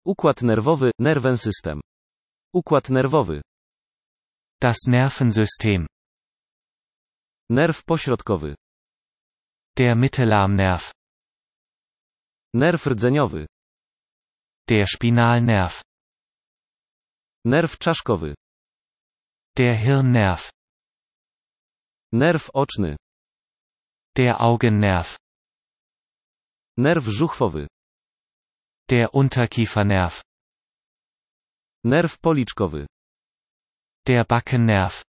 Układ nerwowy, Nervensystem. Układ nerwowy. Das Nervensystem. Nerw pośrodkowy. Der Mittelarmnerv. Nerw rdzeniowy. Der Spinalnerv. Nerw czaszkowy. Der Hirnnerv. Nerw oczny. Der Augennerv. Nerw żuchwowy. Der Unterkiefernerv. Nerw policzkowy. Der Backennerv.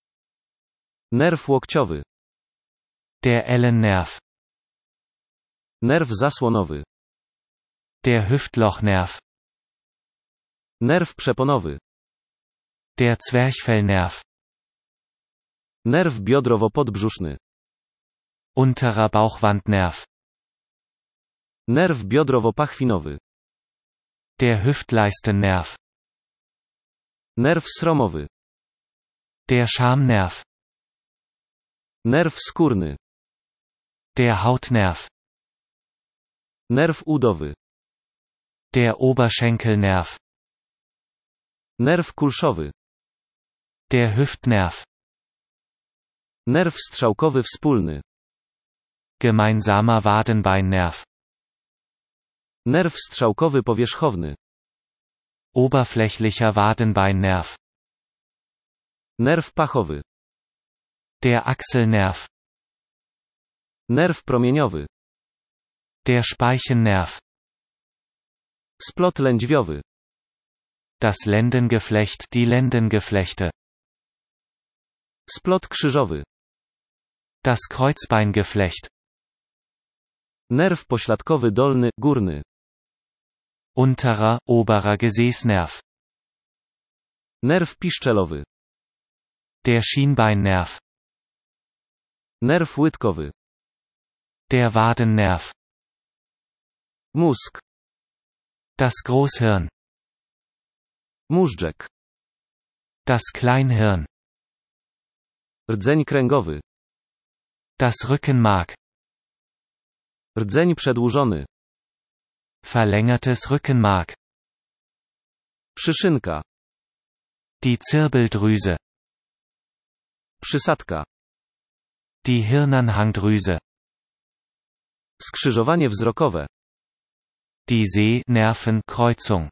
Nerw łokciowy. Der Ellennerv. Nerw zasłonowy. Der Hüftlochnerv. Nerw przeponowy. Der Zwerchfellnerv. Nerw biodrowo-podbrzuszny. Unterer Bauchwandnerv. Nerw biodrowo-pachwinowy. Der Hüftleistennerv. Nerw sromowy. Der Schamnerv. Nerw skórny. Der Hautnerv. Nerw udowy. Der Oberschenkelnerv. Nerw kulszowy. Der Hüftnerv. Nerw strzałkowy wspólny. Gemeinsamer Wadenbeinnerv. Nerw strzałkowy powierzchowny. Oberflächlicher Wadenbeinnerv. Nerw pachowy. Der Achselnerv. Nerw promieniowy. Der Speichennerv. Splot lędźwiowy. Das Lendengeflecht, die Lendengeflechte. Splot krzyżowy. Das Kreuzbeingeflecht. Nerw pośladkowy dolny, górny. Unterer, oberer Gesäßnerv. Nerw piszczelowy. Der Schienbeinnerv. Nerw łydkowy. Der Wadennerv. Mózg. Das Großhirn. Móżdżek. Das Kleinhirn. Rdzeń kręgowy. Das Rückenmark. Rdzeń przedłużony. Verlängertes Rückenmark. Przyszynka. Die Zirbeldrüse. Przysadka. Die Hirnanhangdrüse. Skrzyżowanie wzrokowe. Die Sehnervenkreuzung.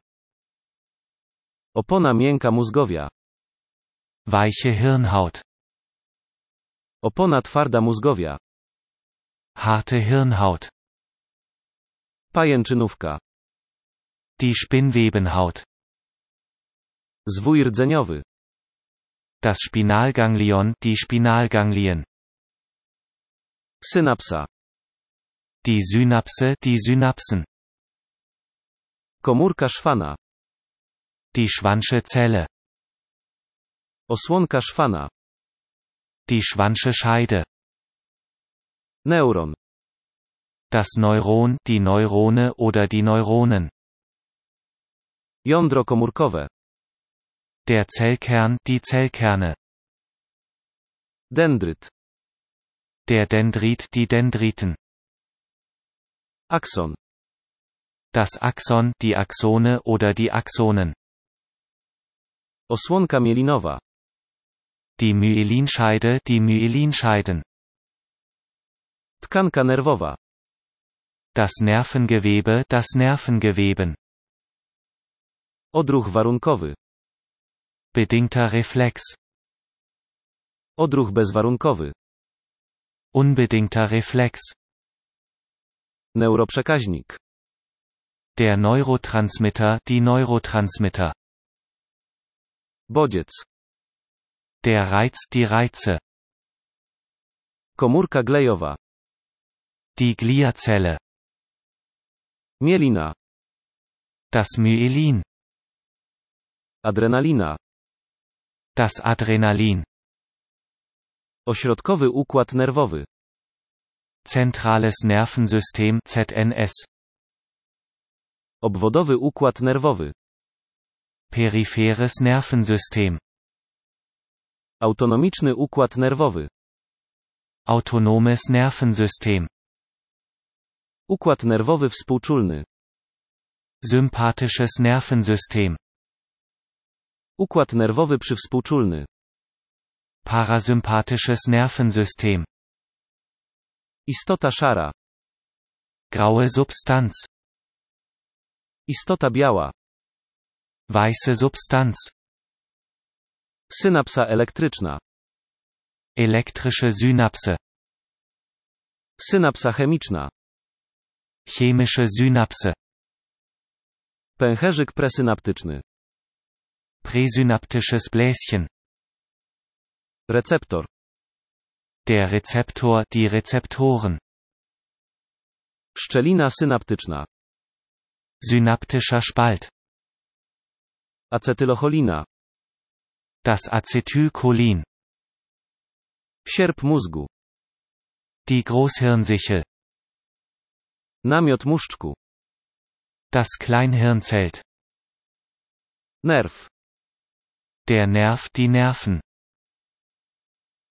Opona miękka mózgowia. Weiche Hirnhaut. Opona twarda mózgowia. Harte Hirnhaut. Pajęczynówka. Die Spinnwebenhaut. Zwój rdzeniowy. Das Spinalganglion, die Spinalganglien. Synapsa. Die Synapse, die Synapsen. Komórka szwana. Die Schwannsche Zelle. Osłonka szwana. Die Schwannsche Scheide. Neuron. Das Neuron, die Neurone oder die Neuronen. Jądro komórkowe. Der Zellkern, die Zellkerne. Dendryt. Der Dendrit, die Dendriten. Axon. Das Axon, die Axone oder die Axonen. Osłonka mielinowa. Die Myelinscheide, die Myelinscheiden. Tkanka nerwowa. Das Nervengewebe, das Nervengeweben. Odruch warunkowy. Bedingter Reflex. Odruch bezwarunkowy. Unbedingter Reflex. Neuroprzekaźnik. Der Neurotransmitter, die Neurotransmitter. Bodziec. Der Reiz, die Reize. Komórka glejowa. Die Gliazelle. Mielina. Das Myelin. Adrenalina. Das Adrenalin. Ośrodkowy układ nerwowy. Zentrales Nervensystem, ZNS. Obwodowy układ nerwowy. Peripheres Nervensystem. Autonomiczny układ nerwowy. Autonomes Nervensystem. Układ nerwowy współczulny. Sympathisches Nervensystem. Układ nerwowy przywspółczulny. Parasympathisches Nervensystem. Istota szara. Graue Substanz. Istota biała. Weiße Substanz. Synapsa elektryczna. Elektrische Synapse. Synapsa chemiczna. Chemische Synapse. Pęcherzyk presynaptyczny. Präsynaptisches Bläschen. Receptor. Der Rezeptor, die Rezeptoren. Szczelina synaptyczna. Synaptischer Spalt. Acetylocholina. Das Acetylcholin. Sierp mózgu. Die Großhirnsichel. Namiot muszczku. Das Kleinhirnzelt. Nerw. Der Nerv, die Nerven.